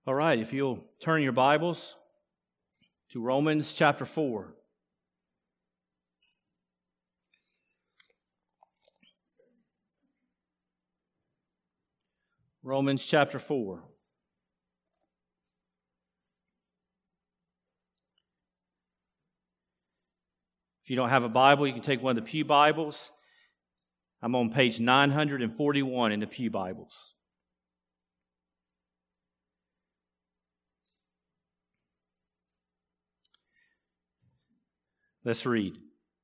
All right, if you'll turn your Bibles to Romans chapter 4. Romans chapter 4. If you don't have a Bible, you can take one of the Pew Bibles. I'm on page 941 in the Pew Bibles. Let's read.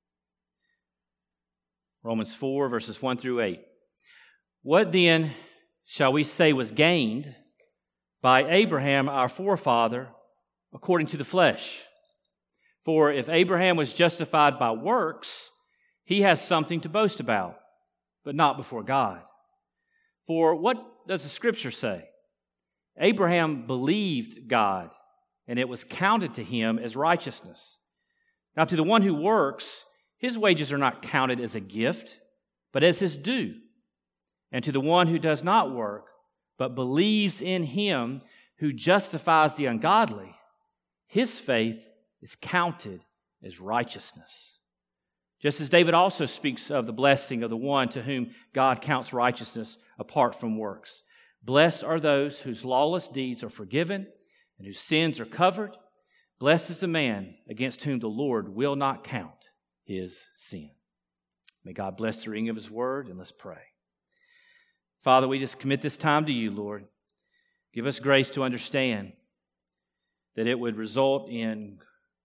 Romans 4, verses 1 through 8. What then shall we say was gained by Abraham our forefather according to the flesh? For if Abraham was justified by works, he has something to boast about, but not before God. For what does the Scripture say? Abraham believed God, and it was counted to him as righteousness. Now to the one who works, his wages are not counted as a gift, but as his due. And to the one who does not work, but believes in him who justifies the ungodly, his faith is counted as righteousness. Just as David also speaks of the blessing of the one to whom God counts righteousness apart from works. Blessed are those whose lawless deeds are forgiven and whose sins are covered. Blessed is the man against whom the Lord will not count his sin. May God bless the reading of His word, and let's pray. Father, we just commit this time to You, Lord. Give us grace to understand that it would result in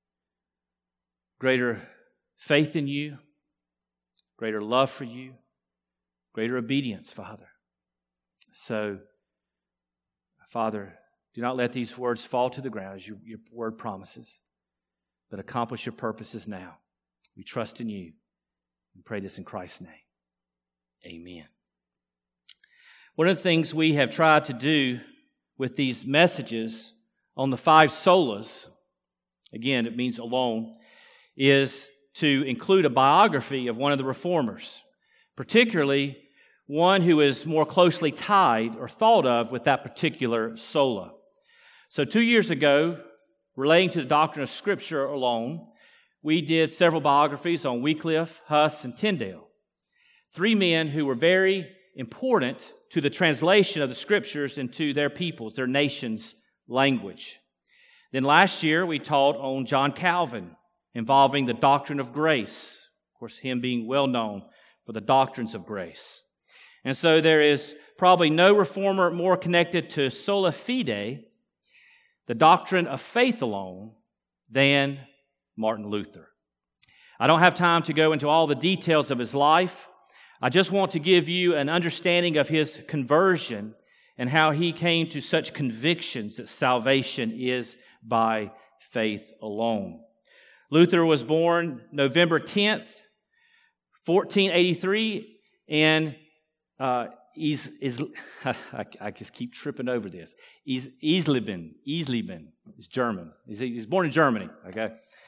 greater faith in You, greater love for You, greater obedience, Father. So, Father, do not let these words fall to the ground as Your word promises, but accomplish Your purposes now. We trust in You and pray this in Christ's name. Amen. One of the things we have tried to do with these messages on the 5 solas, again, it means alone, is to include a biography of one of the reformers, particularly one who is more closely tied or thought of with that particular sola. So 2 years ago, relating to the doctrine of Scripture alone, we did several biographies on Wycliffe, Huss, and Tyndale. 3 men who were very important to the translation of the Scriptures into their people's, their nation's language. Then last year, we taught on John Calvin, involving the doctrine of grace. Of course, him being well known for the doctrines of grace. And so there is probably no reformer more connected to sola fide, the doctrine of faith alone, than Martin Luther. I don't have time to go into all the details of his life. I just want to give you an understanding of his conversion and how he came to such convictions that salvation is by faith alone. Luther was born November 10th, 1483, and I just keep tripping over this. Eisleben is German. He's born in Germany, okay?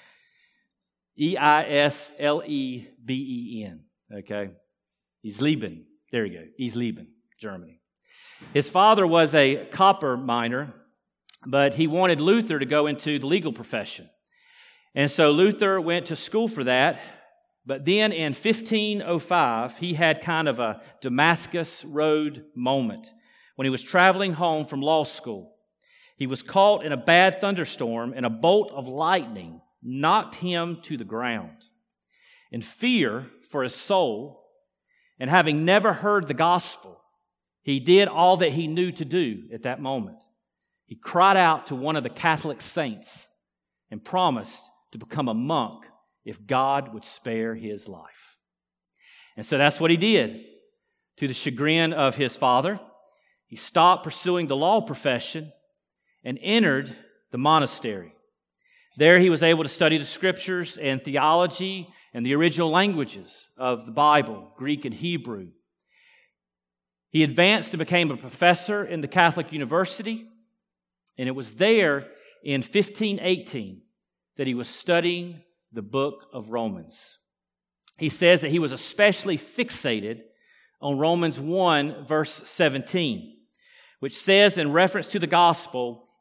Eisleben, okay? Eisleben, there you go, Eisleben, Germany. His father was a copper miner, but he wanted Luther to go into the legal profession. And so Luther went to school for that. But then in 1505, he had kind of a Damascus Road moment when he was traveling home from law school. He was caught in a bad thunderstorm, and a bolt of lightning knocked him to the ground. In fear for his soul, and having never heard the gospel, he did all that he knew to do at that moment. He cried out to one of the Catholic saints and promised to become a monk if God would spare his life. And so that's what he did. To the chagrin of his father, he stopped pursuing the law profession and entered the monastery. There he was able to study the Scriptures and theology and the original languages of the Bible, Greek and Hebrew. He advanced and became a professor in the Catholic University, and it was there in 1518 that he was studying the book of Romans. He says that he was especially fixated on Romans 1, verse 17, which says in reference to the gospel,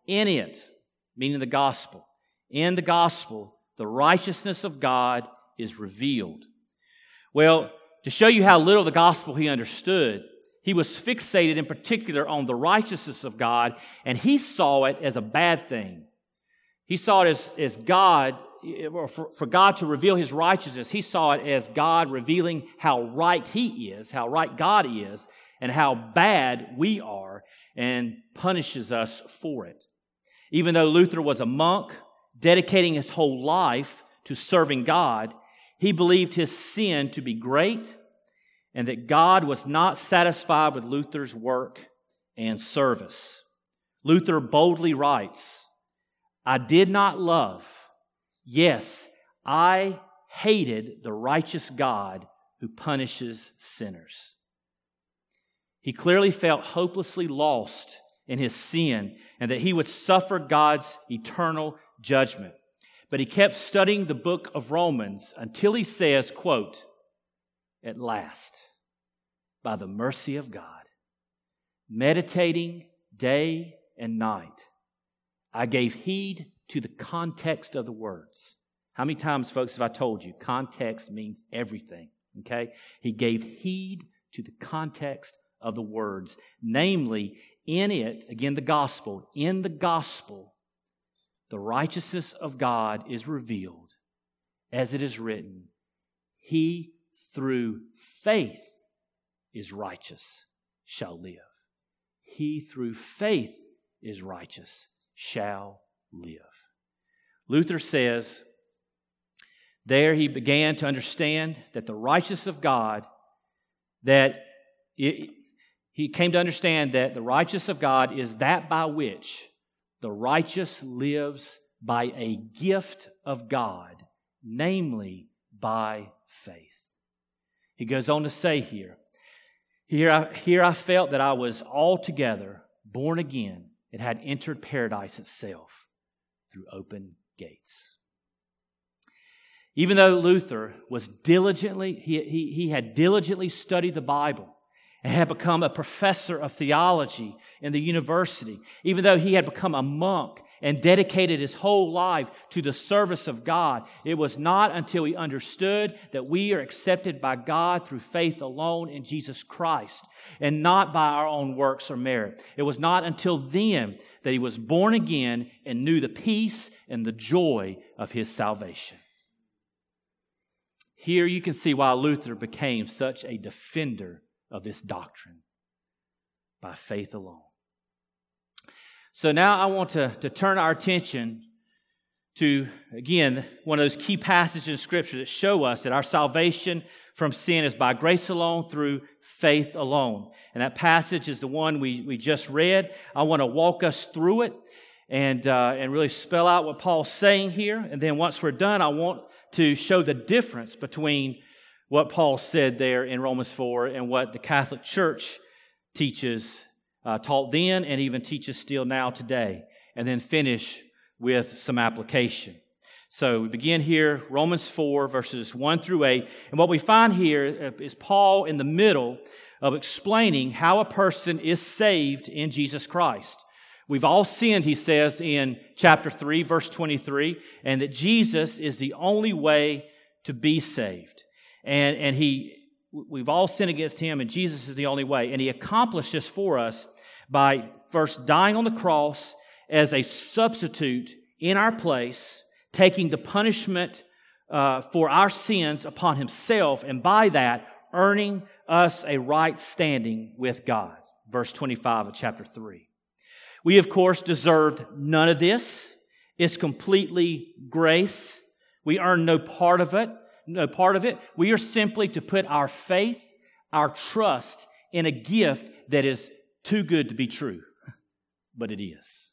In it, meaning the gospel, in the gospel, the righteousness of God is revealed. Well, to show you how little the gospel he understood, he was fixated in particular on the righteousness of God, and he saw it as a bad thing. He saw it as God, for God to reveal His righteousness, he saw it as God revealing how right He is, how right God is, and how bad we are, and punishes us for it. Even though Luther was a monk, dedicating his whole life to serving God, he believed his sin to be great and that God was not satisfied with Luther's work and service. Luther boldly writes, "I did not love, yes, I hated the righteous God who punishes sinners." He clearly felt hopelessly lost in his sin and that he would suffer God's eternal judgment. But he kept studying the book of Romans until he says, quote, "At last, by the mercy of God, meditating day and night, I gave heed to the context of the words." How many times, folks, have I told you, context means everything, okay? He gave heed to the context of the words, namely, in it, again, the gospel, in the gospel, the righteousness of God is revealed, as it is written, "He through faith is righteous, shall live." He through faith is righteous, shall live. Luther says, there he began to understand that the righteousness of God, he came to understand that the righteousness of God is that by which the righteous lives by a gift of God, namely by faith. He goes on to say here I felt that I was altogether born again and had entered paradise itself through open gates. Even though Luther was he had diligently studied the Bible and had become a professor of theology in the university, even though he had become a monk and dedicated his whole life to the service of God, it was not until he understood that we are accepted by God through faith alone in Jesus Christ and not by our own works or merit. It was not until then that he was born again and knew the peace and the joy of his salvation. Here you can see why Luther became such a defender of this doctrine, by faith alone. So now I want to turn our attention to, again, one of those key passages in Scripture that show us that our salvation from sin is by grace alone through faith alone. And that passage is the one we just read. I want to walk us through it and really spell out what Paul's saying here. And then once we're done, I want to show the difference between what Paul said there in Romans 4 and what the Catholic Church taught then and even teaches still now today, and then finish with some application. So we begin here, Romans 4, verses 1 through 8, and what we find here is Paul in the middle of explaining how a person is saved in Jesus Christ. We've all sinned, he says in chapter 3, verse 23, and that Jesus is the only way to be saved. And we've all sinned against Him, and Jesus is the only way. And He accomplished this for us by first dying on the cross as a substitute in our place, taking the punishment for our sins upon Himself, and by that, earning us a right standing with God. Verse 25 of chapter 3. We, of course, deserved none of this. It's completely grace. We earn no part of it. We are simply to put our faith, our trust in a gift that is too good to be true. But it is.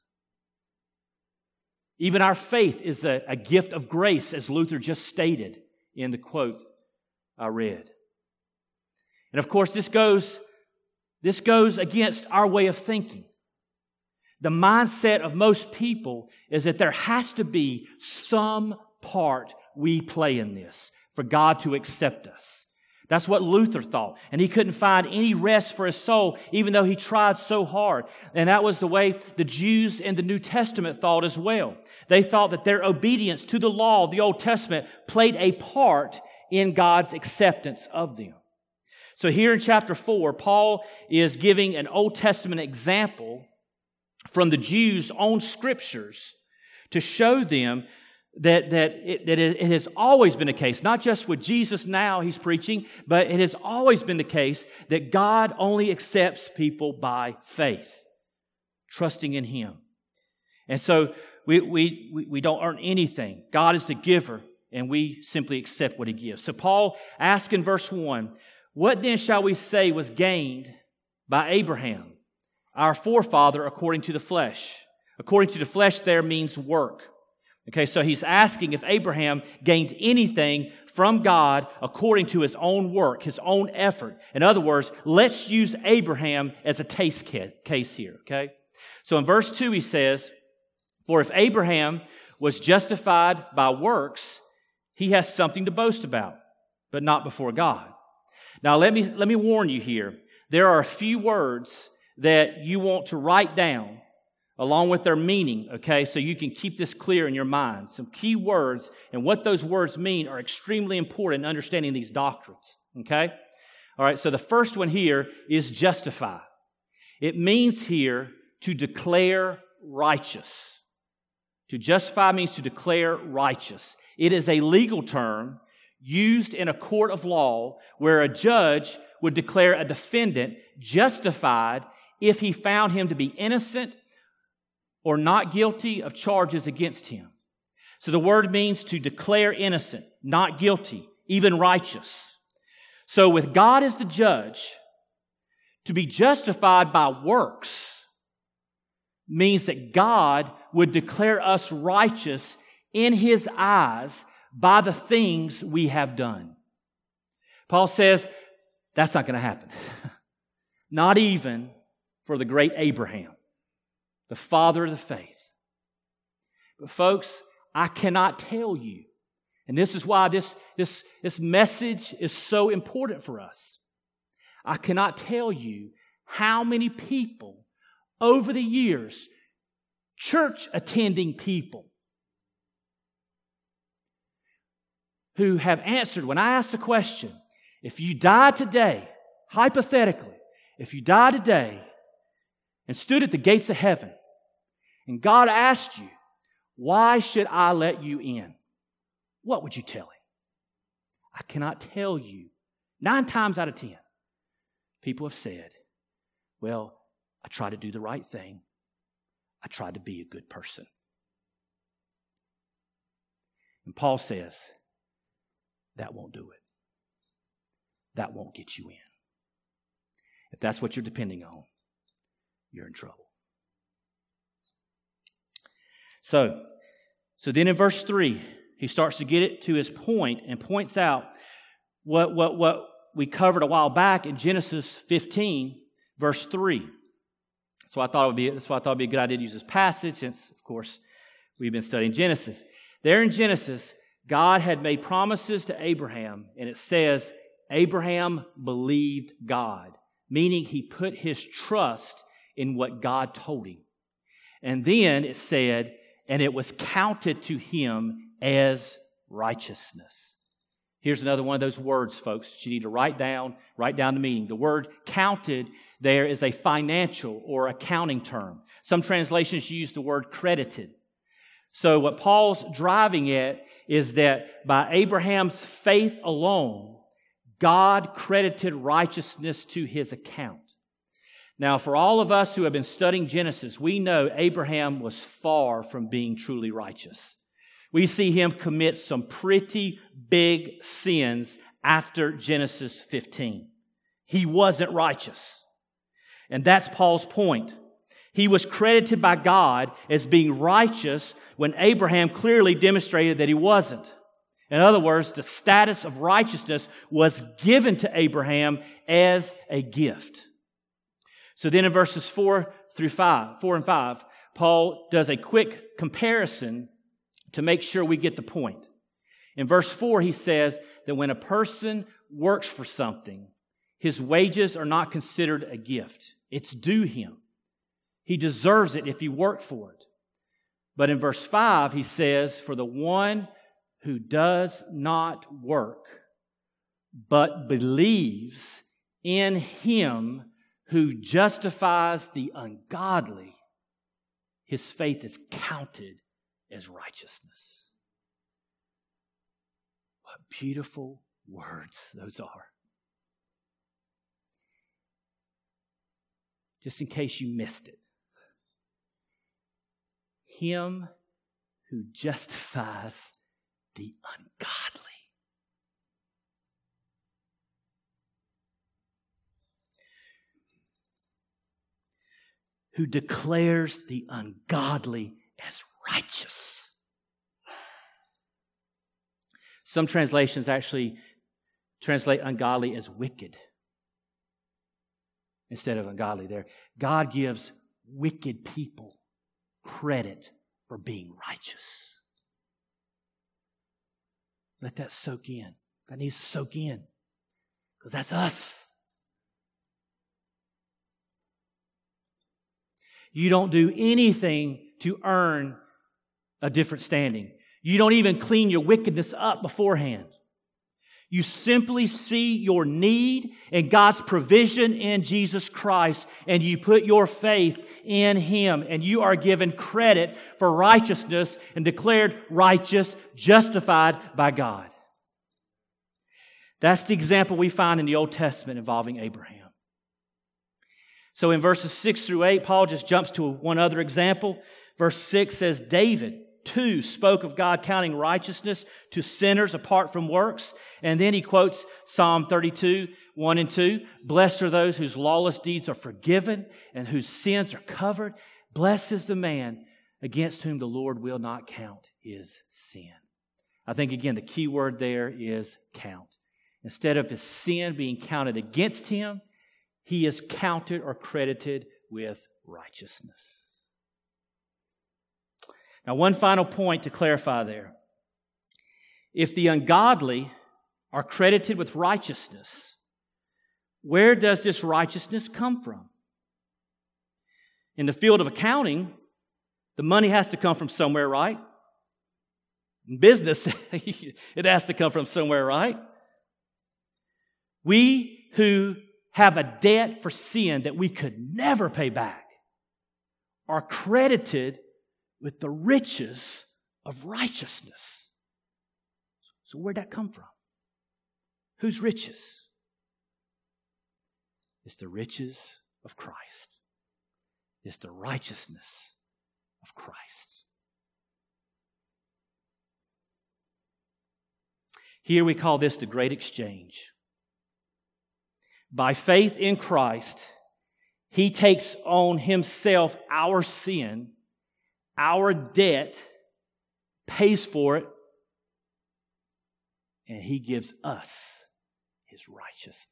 Even our faith is a gift of grace, as Luther just stated in the quote I read. And of course, this goes against our way of thinking. The mindset of most people is that there has to be some part we play in this for God to accept us. That's what Luther thought. And he couldn't find any rest for his soul, even though he tried so hard. And that was the way the Jews in the New Testament thought as well. They thought that their obedience to the law of the Old Testament played a part in God's acceptance of them. So here in chapter 4, Paul is giving an Old Testament example from the Jews' own scriptures to show them that it has always been the case, not just with Jesus now he's preaching, but it has always been the case that God only accepts people by faith, trusting in Him. And so we don't earn anything. God is the giver, and we simply accept what He gives. So Paul asks in verse 1, "What then shall we say was gained by Abraham, our forefather according to the flesh?" According to the flesh there means work. Okay, so he's asking if Abraham gained anything from God according to his own work, his own effort. In other words, let's use Abraham as a test case here, okay? So in verse 2 he says, "For if Abraham was justified by works, he has something to boast about, but not before God." Now let me warn you here. There are a few words that you want to write down along with their meaning, okay, so you can keep this clear in your mind. Some key words and what those words mean are extremely important in understanding these doctrines, okay? All right, so the first one here is justify. It means here to declare righteous. To justify means to declare righteous. It is a legal term used in a court of law where a judge would declare a defendant justified if he found him to be innocent or not guilty of charges against him. So the word means to declare innocent, not guilty, even righteous. So with God as the judge, to be justified by works means that God would declare us righteous in His eyes by the things we have done. Paul says that's not going to happen. Not even for the great Abraham, the father of the faith. But folks, I cannot tell you, and this is why this message is so important for us. I cannot tell you how many people over the years, church attending people, who have answered when I asked the question, if you die today, hypothetically, if you die today and stood at the gates of heaven, and God asked you, "Why should I let you in?" what would you tell Him? I cannot tell you. 9 times out of 10, people have said, "Well, I tried to do the right thing. I tried to be a good person." And Paul says, that won't do it. That won't get you in. If that's what you're depending on, you're in trouble. So then in verse 3, he starts to get it to his point and points out what we covered a while back in Genesis 15, verse 3. That's why I thought it would be a good idea to use this passage, since, of course, we've been studying Genesis. There in Genesis, God had made promises to Abraham, and it says, Abraham believed God, meaning he put his trust in what God told him. And then it said, and it was counted to him as righteousness. Here's another one of those words, folks, that you need to write down the meaning. The word counted there is a financial or accounting term. Some translations use the word credited. So what Paul's driving at is that by Abraham's faith alone, God credited righteousness to his account. Now, for all of us who have been studying Genesis, we know Abraham was far from being truly righteous. We see him commit some pretty big sins after Genesis 15. He wasn't righteous. And that's Paul's point. He was credited by God as being righteous when Abraham clearly demonstrated that he wasn't. In other words, the status of righteousness was given to Abraham as a gift. So then in verses 4 and 5, Paul does a quick comparison to make sure we get the point. In verse 4, he says that when a person works for something, his wages are not considered a gift. It's due him. He deserves it if he worked for it. But in verse 5, he says, for the one who does not work, but believes in him who justifies the ungodly, his faith is counted as righteousness. What beautiful words those are. Just in case you missed it. Him who justifies the ungodly. Who declares the ungodly as righteous. Some translations actually translate ungodly as wicked instead of ungodly there. God gives wicked people credit for being righteous. Let that soak in. That needs to soak in. Because that's us. You don't do anything to earn a different standing. You don't even clean your wickedness up beforehand. You simply see your need and God's provision in Jesus Christ, and you put your faith in Him, and you are given credit for righteousness and declared righteous, justified by God. That's the example we find in the Old Testament involving Abraham. So in verses 6 through 8, Paul just jumps to one other example. Verse 6 says, David, too, spoke of God counting righteousness to sinners apart from works. And then he quotes Psalm 32, 1 and 2. Blessed are those whose lawless deeds are forgiven and whose sins are covered. Blessed is the man against whom the Lord will not count his sin. I think, again, the key word there is count. Instead of his sin being counted against him, he is counted or credited with righteousness. Now, one final point to clarify there. If the ungodly are credited with righteousness, where does this righteousness come from? In the field of accounting, the money has to come from somewhere, right? In business, it has to come from somewhere, right? We who have a debt for sin that we could never pay back are credited with the riches of righteousness. So where'd that come from? Whose riches? It's the riches of Christ. It's the righteousness of Christ. Here we call this the great exchange. By faith in Christ, He takes on Himself our sin, our debt, pays for it, and He gives us His righteousness.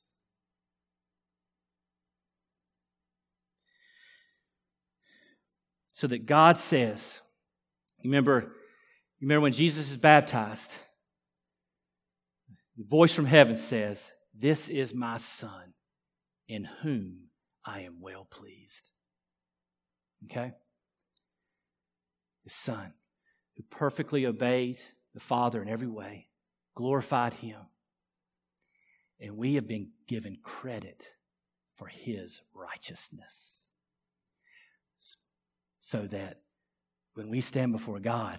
So that God says, you remember when Jesus is baptized, the voice from heaven says, "This is my Son, in whom I am well pleased." Okay? The Son, who perfectly obeyed the Father in every way, glorified Him, and we have been given credit for His righteousness. So that when we stand before God,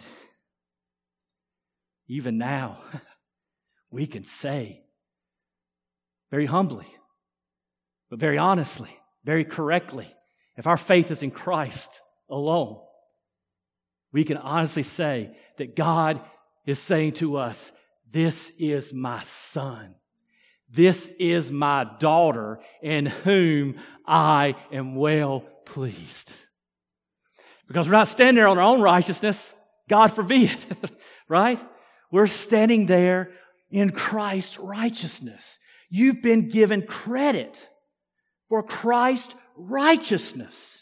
even now, we can say, very humbly, but very honestly, very correctly, if our faith is in Christ alone, we can honestly say that God is saying to us, "This is my Son. This is my daughter in whom I am well pleased." Because we're not standing there on our own righteousness. God forbid, right? We're standing there in Christ's righteousness. You've been given credit for Christ's righteousness.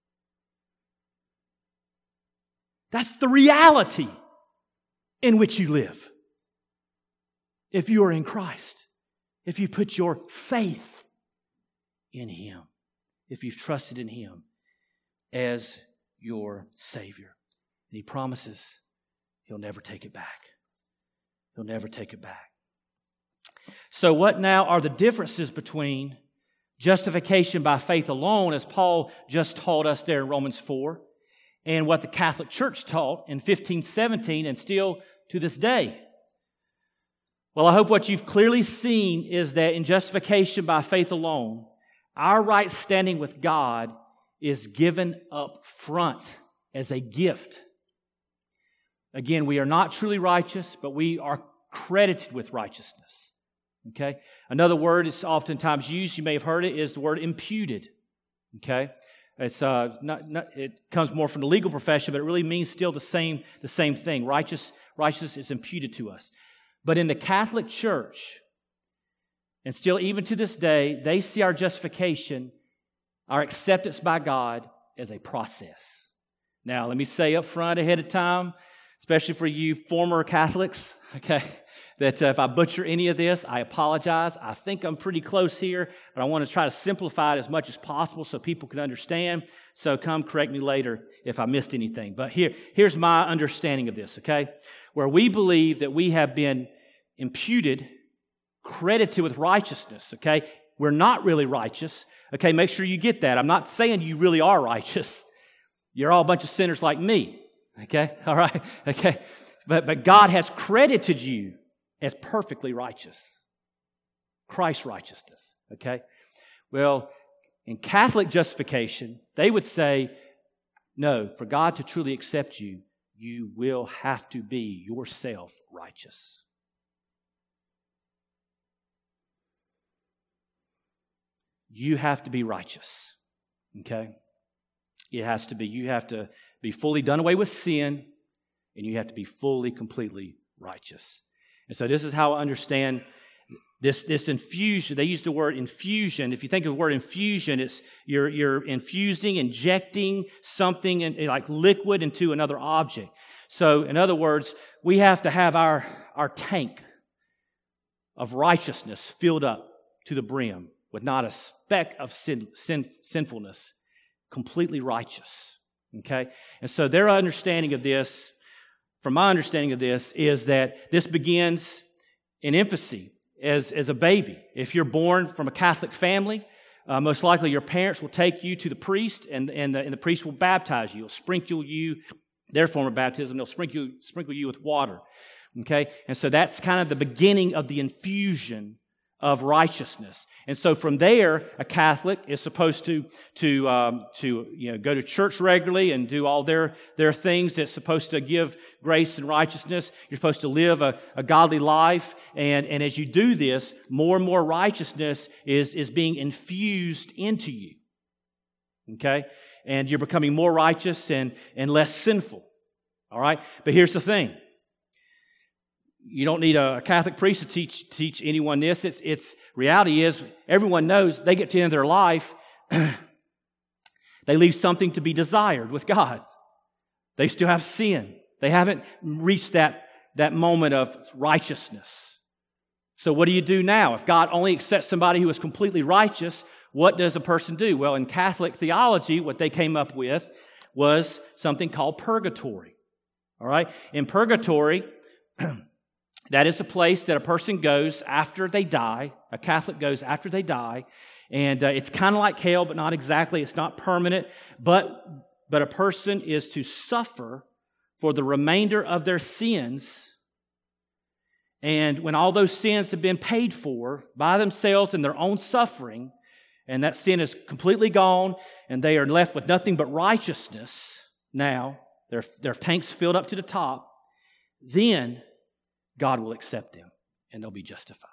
That's the reality in which you live if you are in Christ. if you put your faith in Him, if you've trusted in Him as your Savior. And He promises He'll never take it back. He'll never take it back. So what now are the differences between justification by faith alone, as Paul just taught us there in Romans 4, and what the Catholic Church taught in 1517 and still to this day? Well, I hope what you've clearly seen is that in justification by faith alone, our right standing with God is given up front as a gift. Again, we are not truly righteous, but we are credited with righteousness. Okay? Another word is oftentimes used, you may have heard it, is the word imputed. Okay? It's it comes more from the legal profession, but it really means still the same thing. Righteousness is imputed to us. But in the Catholic Church, and still even to this day, they see our justification, our acceptance by God, as a process. Now, let me say up front ahead of time, especially for you former Catholics, okay, that if I butcher any of this, I apologize. I think I'm pretty close here, but I want to try to simplify it as much as possible so people can understand. So come correct me later if I missed anything. But here's my understanding of this, okay? Where we believe that we have been imputed, credited with righteousness, okay? We're not really righteous, okay? Make sure you get that. I'm not saying you really are righteous. You're all a bunch of sinners like me, okay? All right? Okay? But God has credited you as perfectly righteous. Christ's righteousness, okay? Well, in Catholic justification, they would say, no, for God to truly accept you, you will have to be yourself righteous. You have to be righteous, okay? It has to be. You have to be fully done away with sin, and you have to be fully, completely righteous. And so this is how I understand this infusion. They use the word infusion. If you think of the word infusion, it's you're infusing, injecting something like liquid into another object. So in other words, we have to have our tank of righteousness filled up to the brim with not a speck of sinfulness, completely righteous. Okay? And so their understanding of this, from my understanding of this, is that this begins in infancy as a baby. If you're born from a Catholic family, most likely your parents will take you to the priest, and the priest will baptize you. He'll sprinkle you, their form of baptism, they'll sprinkle you with water. Okay? And so that's kind of the beginning of the infusion of righteousness. And so from there, a Catholic is supposed to go to church regularly and do all their things that's supposed to give grace and righteousness. You're supposed to live a godly life, and as you do this, more and more righteousness is being infused into you. Okay? And you're becoming more righteous and less sinful. All right? But here's the thing. You don't need a Catholic priest to teach anyone this. It's reality is everyone knows they get to the end of their life, they leave something to be desired with God. They still have sin. They haven't reached that moment of righteousness. So what do you do now? If God only accepts somebody who is completely righteous, what does a person do? Well, in Catholic theology, what they came up with was something called purgatory. All right? In purgatory, that is the place that a person goes after they die. A Catholic goes after they die. And it's kind of like hell, but not exactly. It's not permanent. But a person is to suffer for the remainder of their sins. And when all those sins have been paid for by themselves in their own suffering, and that sin is completely gone, and they are left with nothing but righteousness now, their tanks filled up to the top, then God will accept them, and they'll be justified.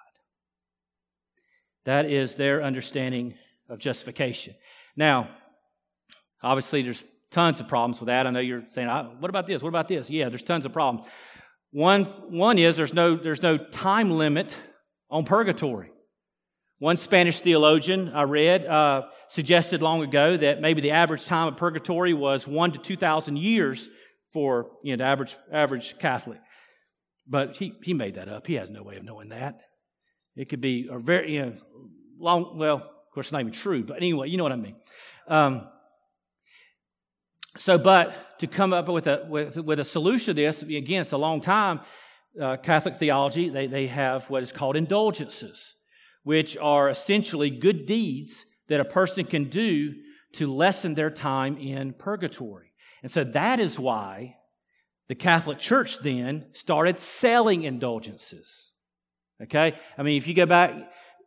That is their understanding of justification. Now, obviously, there's tons of problems with that. I know you're saying, what about this? What about this? Yeah, there's tons of problems. One is there's no time limit on purgatory. One Spanish theologian I read suggested long ago that maybe the average time of purgatory was 1,000 to 2,000 years for the average Catholic. But he made that up. He has no way of knowing that. It could be a very, long, well, of course, it's not even true, but anyway, you know what I mean. But to come up with a solution to this, again, it's a long time. Catholic theology, they have what is called indulgences, which are essentially good deeds that a person can do to lessen their time in purgatory. And so that is why the Catholic Church then started selling indulgences. Okay? I mean, if you go back,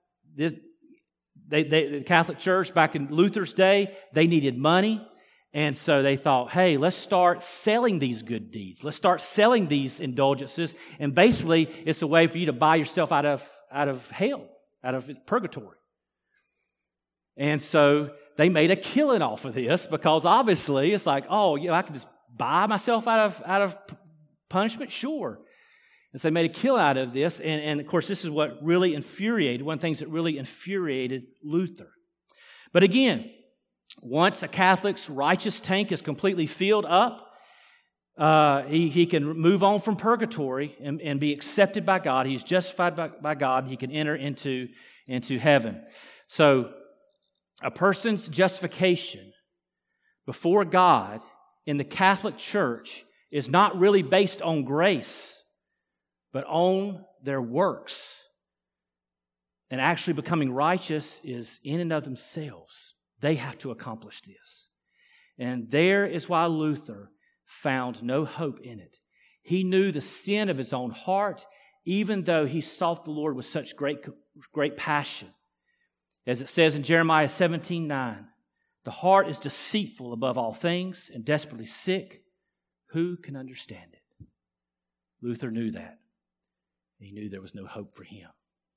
the Catholic Church back in Luther's day, they needed money. And so they thought, hey, let's start selling these good deeds. Let's start selling these indulgences. And basically, it's a way for you to buy yourself out of hell, out of purgatory. And so they made a killing off of this because obviously it's like, oh, I can just buy myself out of punishment? Sure. And so they made a killing out of this. And of course, this is what really infuriated, one of the things that really infuriated Luther. But again, once a Catholic's righteous tank is completely filled up, he can move on from purgatory and be accepted by God. He's justified by God. He can enter into heaven. So a person's justification before God in the Catholic Church is not really based on grace, but on their works. And actually becoming righteous is in and of themselves. They have to accomplish this. And there is why Luther found no hope in it. He knew the sin of his own heart, even though he sought the Lord with such great passion. As it says in Jeremiah 17:9, the heart is deceitful above all things and desperately sick. Who can understand it? Luther knew that. He knew there was no hope for him.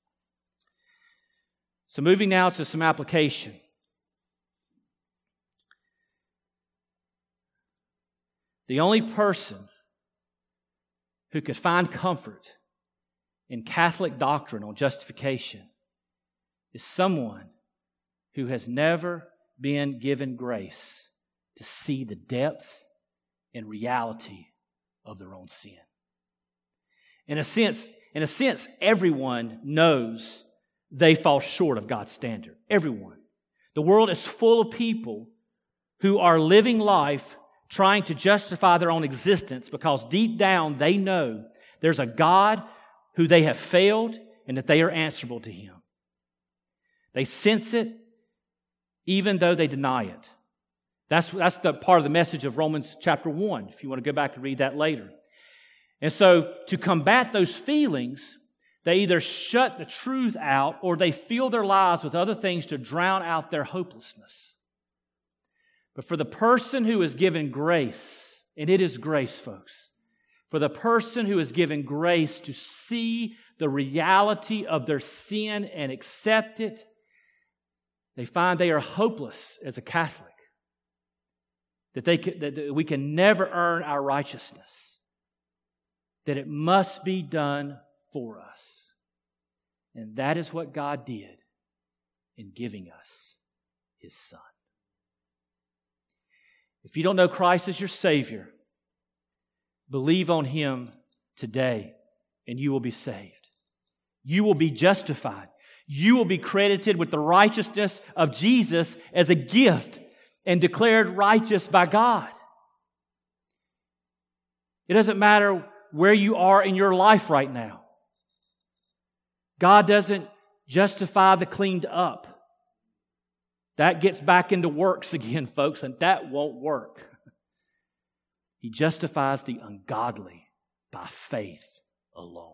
So moving now to some application. The only person who could find comfort in Catholic doctrine on justification is someone who has never been given grace to see the depth and reality of their own sin. In a sense, everyone knows they fall short of God's standard. Everyone. The world is full of people who are living life trying to justify their own existence because deep down they know there's a God who they have failed and that they are answerable to Him. They sense it even though they deny it. That's the part of the message of Romans chapter 1, if you want to go back and read that later. And so to combat those feelings, they either shut the truth out or they fill their lives with other things to drown out their hopelessness. But for the person who is given grace, and it is grace, folks, for the person who is given grace to see the reality of their sin and accept it, they find they are hopeless as a Catholic. That we can never earn our righteousness. That it must be done for us. And that is what God did in giving us His Son. If you don't know Christ as your Savior, believe on Him today and you will be saved. You will be justified. You will be credited with the righteousness of Jesus as a gift and declared righteous by God. It doesn't matter where you are in your life right now. God doesn't justify the cleaned up. That gets back into works again, folks, and that won't work. He justifies the ungodly by faith alone.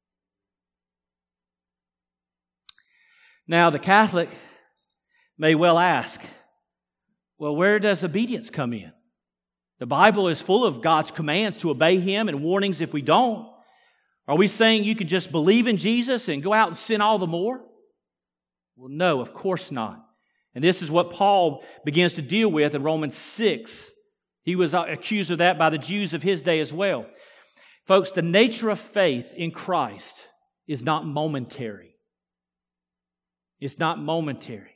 Now, the Catholic may well ask, well, where does obedience come in? The Bible is full of God's commands to obey Him and warnings if we don't. Are we saying you can just believe in Jesus and go out and sin all the more? Well, no, of course not. And this is what Paul begins to deal with in Romans 6. He was accused of that by the Jews of his day as well. Folks, the nature of faith in Christ is not momentary. It's not momentary.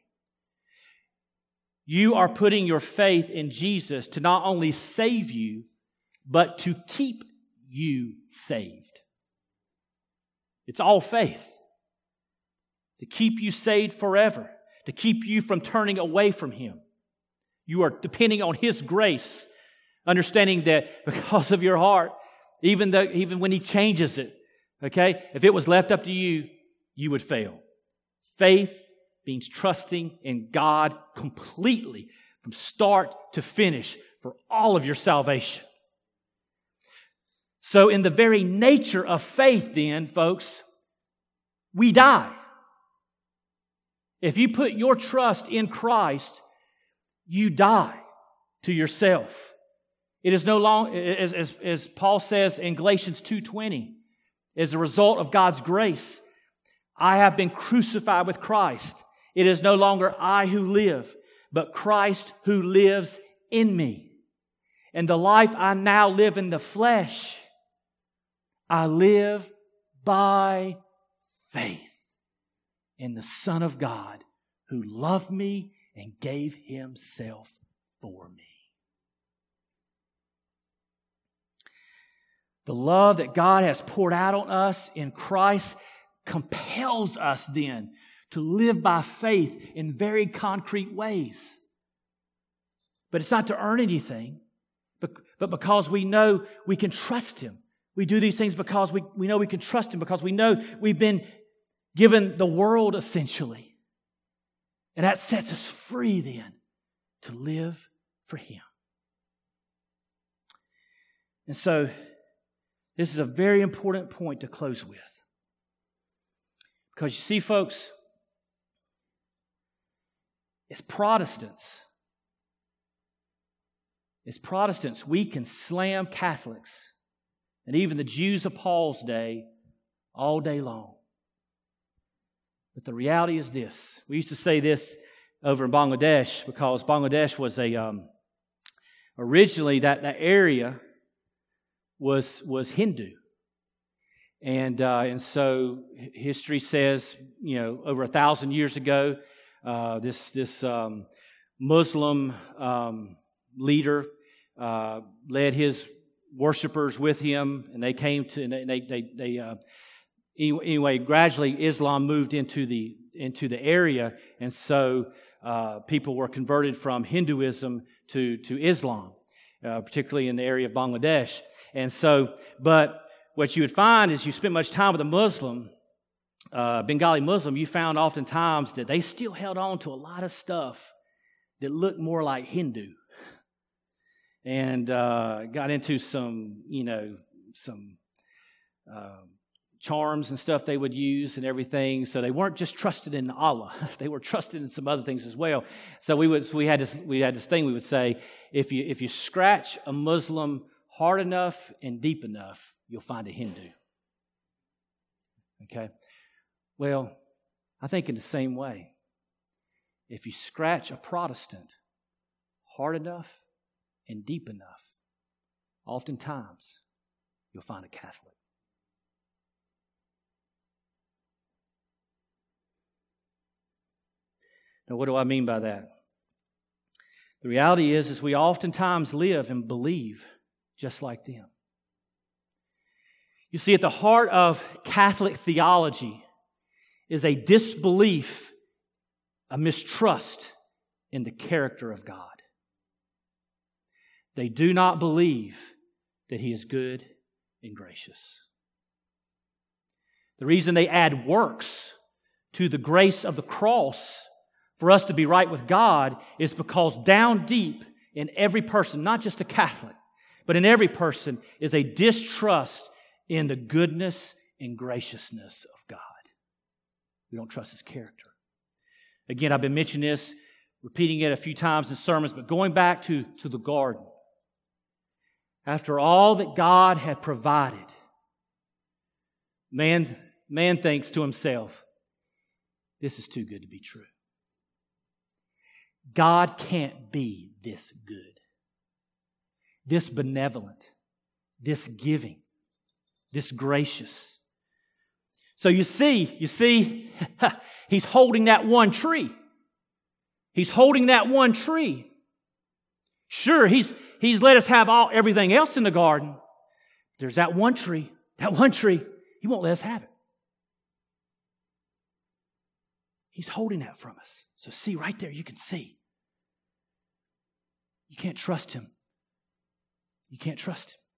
You are putting your faith in Jesus to not only save you, but to keep you saved. It's all faith. to keep you saved forever, to keep you from turning away from Him. You are depending on His grace, understanding that because of your heart, even when He changes it, okay, if it was left up to you, you would fail. Faith means trusting in God completely from start to finish for all of your salvation. So in the very nature of faith then, folks, we die. If you put your trust in Christ, you die to yourself. It is no longer, as Paul says in Galatians 2:20, as a result of God's grace, I have been crucified with Christ. It is no longer I who live, but Christ who lives in me. And the life I now live in the flesh, I live by faith in the Son of God who loved me and gave Himself for me. The love that God has poured out on us in Christ compels us then to live by faith in very concrete ways. But it's not to earn anything, but because we know we can trust Him. We do these things because we know we can trust Him, because we know we've been given the world essentially. And that sets us free then to live for Him. And so, this is a very important point to close with. Because you see, folks, as Protestants, we can slam Catholics and even the Jews of Paul's day all day long. But the reality is this. We used to say this over in Bangladesh because Bangladesh was originally that area was Hindu. And so history says, over 1,000 years ago, this Muslim leader led his worshipers with him, and they came to, and anyway, gradually Islam moved into the area, and so people were converted from Hinduism to Islam, particularly in the area of Bangladesh. And so, but what you would find is you spent much time with a Muslim, Bengali Muslim, you found oftentimes that they still held on to a lot of stuff that looked more like Hindu. And got into some charms and stuff they would use and everything. So they weren't just trusted in Allah; they were trusted in some other things as well. So we had this thing we would say: if you scratch a Muslim hard enough and deep enough, you'll find a Hindu. Okay? Well, I think in the same way, if you scratch a Protestant hard enough and deep enough, oftentimes you'll find a Catholic. Now, what do I mean by that? The reality is we oftentimes live and believe just like them. You see, at the heart of Catholic theology is a disbelief, a mistrust in the character of God. They do not believe that He is good and gracious. The reason they add works to the grace of the cross for us to be right with God is because down deep in every person, not just a Catholic, but in every person is a distrust in the goodness and graciousness of God. We don't trust His character. Again, I've been mentioning this, repeating it a few times in sermons, but going back to the garden. After all that God had provided, man thinks to himself, this is too good to be true. God can't be this good, this benevolent, this giving, this gracious. So you see, He's holding that one tree. He's holding that one tree. Sure, He's let us have everything else in the garden. There's that one tree. He won't let us have it. He's holding that from us. So see right there, you can see. You can't trust him. You can't trust him.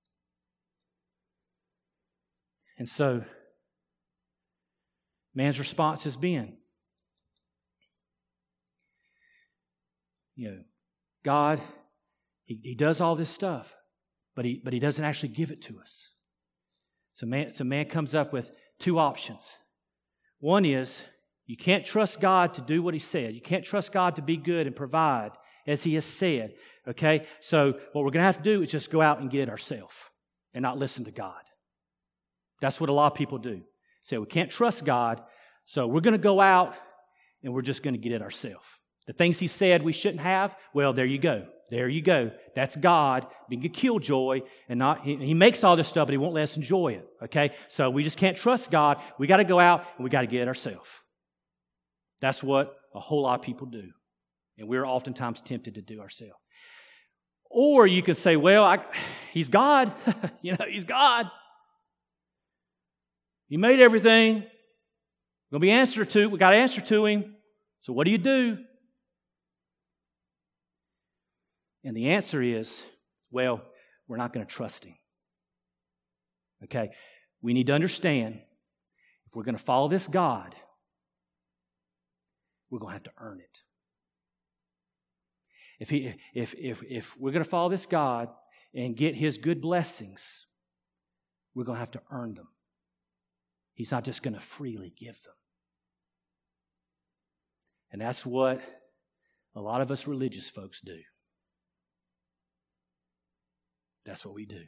And so, man's response has been, God, he does all this stuff, but he doesn't actually give it to us. So man comes up with two options. One is, you can't trust God to do what he said. You can't trust God to be good and provide as he has said. Okay? So what we're going to have to do is just go out and get it ourselves and not listen to God. That's what a lot of people do. Say, we can't trust God, so we're going to go out and we're just going to get it ourselves. The things he said we shouldn't have, well, there you go. There you go. That's God being a killjoy, and he makes all this stuff, but he won't let us enjoy it. Okay? So we just can't trust God. We got to go out and we got to get it ourselves. That's what a whole lot of people do. And we're oftentimes tempted to do ourselves. Or you could say, well, he's God. He's God. He made everything. Going to be answered to. We got to answer to him. So what do? And the answer is, well, we're not going to trust him. Okay? We need to understand, if we're going to follow this God, we're going to have to earn it. If we're going to follow this God and get his good blessings, we're going to have to earn them. He's not just going to freely give them. And that's what a lot of us religious folks do. That's what we do.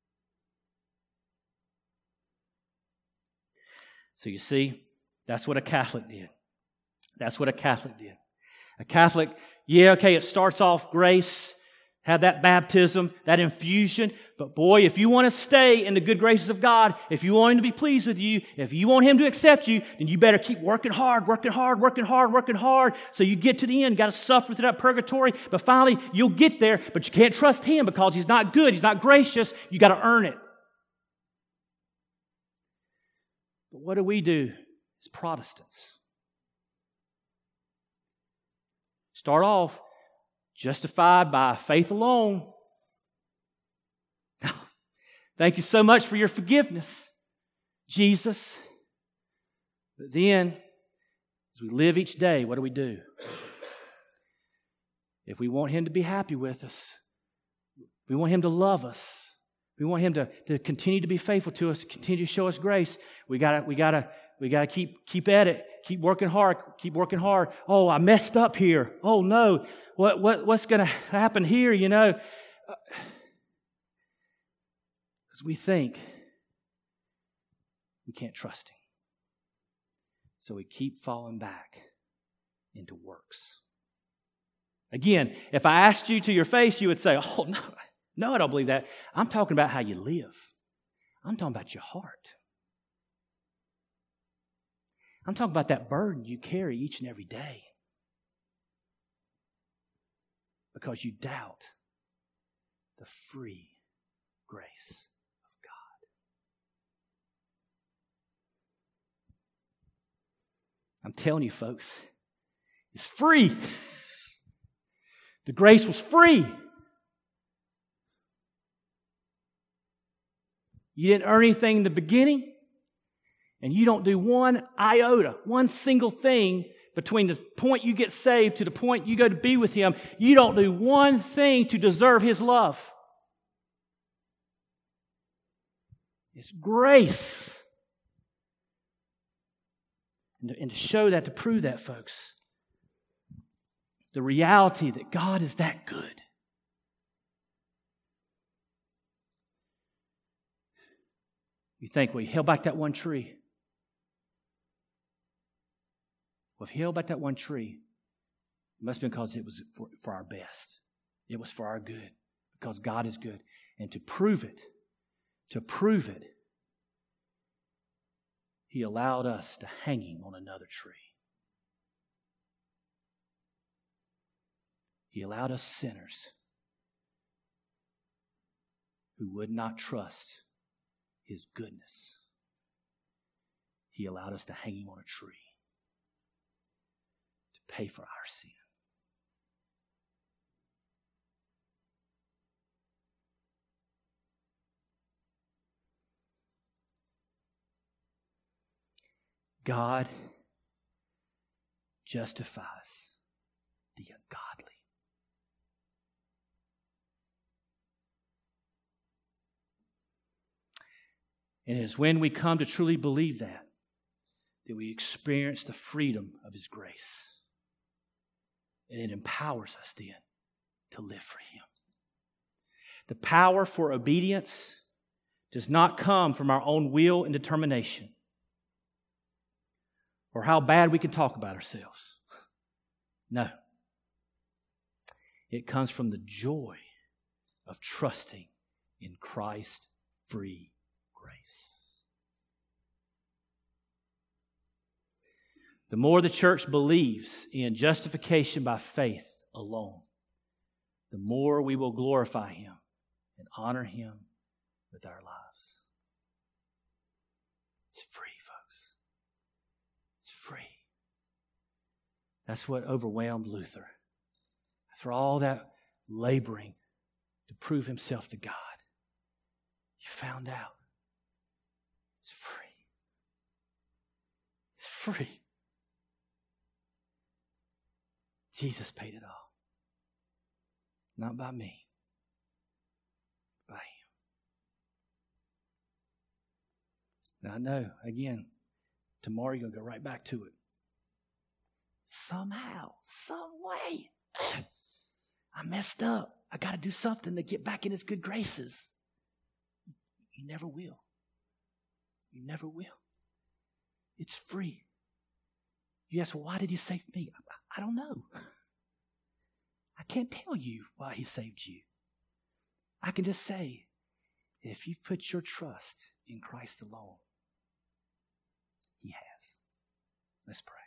So you see, that's what a Catholic did. That's what a Catholic did. A Catholic, it starts off grace, have that baptism, that infusion. But boy, if you want to stay in the good graces of God, if you want him to be pleased with you, if you want him to accept you, then you better keep working hard. So you get to the end, got to suffer through that purgatory, but finally you'll get there, but you can't trust him because he's not good, he's not gracious. You got to earn it. But what do we do as Protestants? Start off justified by faith alone. Thank you so much for your forgiveness, Jesus. But then, as we live each day, what do? If we want him to be happy with us, we want him to love us, we want him to continue to be faithful to us, continue to show us grace, we gotta keep at it, keep working hard. Oh, I messed up here. Oh no, what's going to happen here? Because we think we can't trust him, so we keep falling back into works. Again, if I asked you to your face, you would say, "Oh no, I don't believe that." I'm talking about how you live. I'm talking about your heart. I'm talking about that burden you carry each and every day because you doubt the free grace of God. I'm telling you, folks, it's free. The grace was free. You didn't earn anything in the beginning. And you don't do one iota, one single thing between the point you get saved to the point you go to be with him. You don't do one thing to deserve his love. It's grace. And to show that, to prove that, folks, the reality that God is that good. You think, well, he held back that one tree. Well, if he held back that one tree, it must be because it was for our best. It was for our good, because God is good. And to prove it, he allowed us to hang him on another tree. He allowed us sinners who would not trust his goodness. He allowed us to hang him on a tree. pay for our sin. God justifies the ungodly. And it is when we come to truly believe that we experience the freedom of His grace. And it empowers us then to live for Him. The power for obedience does not come from our own will and determination, or how bad we can talk about ourselves. No. It comes from the joy of trusting in Christ's free grace. The more the church believes in justification by faith alone, the more we will glorify Him and honor Him with our lives. It's free, folks. It's free. That's what overwhelmed Luther. After all that laboring to prove himself to God, he found out it's free. It's free. Jesus paid it all. Not by me, by Him. Now I know, again, tomorrow you're going to go right back to it. Somehow, some way, I messed up. I got to do something to get back in His good graces. You never will. You never will. It's free. You ask, well, why did He save me? I don't know. I can't tell you why He saved you. I can just say, if you put your trust in Christ alone, He has. Let's pray.